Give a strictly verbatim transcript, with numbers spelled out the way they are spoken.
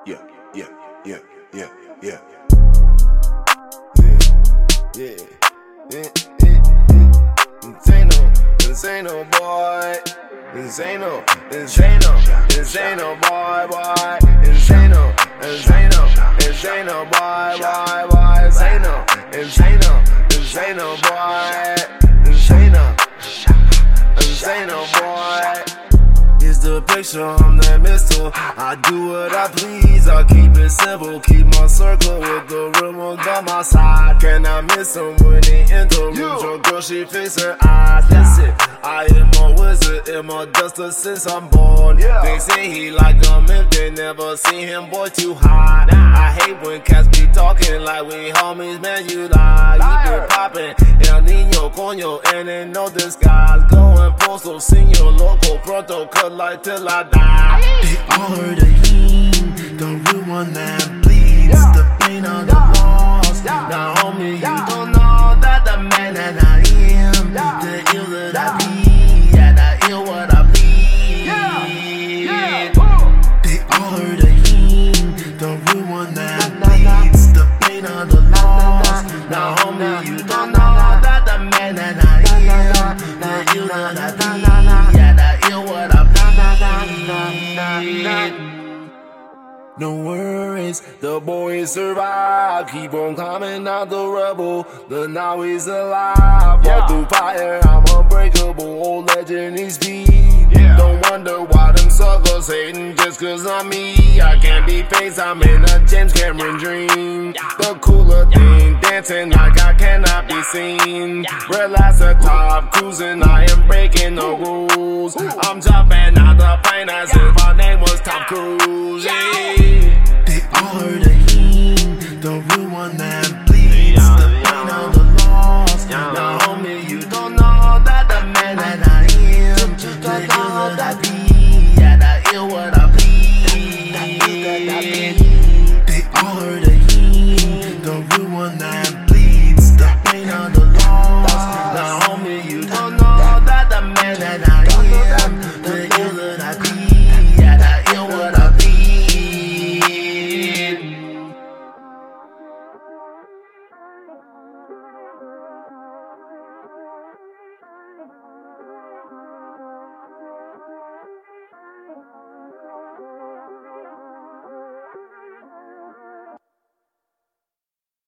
yeah, yeah, yeah, yeah, yeah. Yeah, yeah, yeah, Insano, Insano boy, Insano, Insano, Insano boy, boy, Insano, Insano, Insano boy, boy, boy, Insano, Insano, Insano boy, Insano, Insano boy. Here's the picture, I'm that mister. I do what I please, I keep it simple. Keep my circle with the remote on my side. Can I miss him when he interrupts? Your girl, she fix her eyes. Listen, I am a wizard, am a duster since I'm born. They say he like them if they never seen him, boy, too high. I hate when cats be talking like we homies, man, you lie. You been poppin', El Nino, coño, and in no disguise. Going postal, senior, local, pronto, cut like till I die. They all heard of him, the real one that bleeds, the pain of the loss. Now homie, you don't know that the man that I am, the ill that I be, yeah, the ill what I bleed. They all heard of him, the real one that bleeds, the pain of the loss. Now homie, you don't know that the man that I am, the ill that I be, yeah, the ill what I bleed. No worries, the boys survive. Keep on climbing out the rubble. The now he's alive. Fall through fire, I'm unbreakable. Old legend, he's speed. Yeah. Don't wonder why them suckers hating just cause I'm me. I can't be faced, I'm in a James Cameron dream. The cooler thing, dancing like I cannot be seen. Relax the top, cruising, I am breaking the rules. I'm jumping out the plane as if my name was Tom Cruise.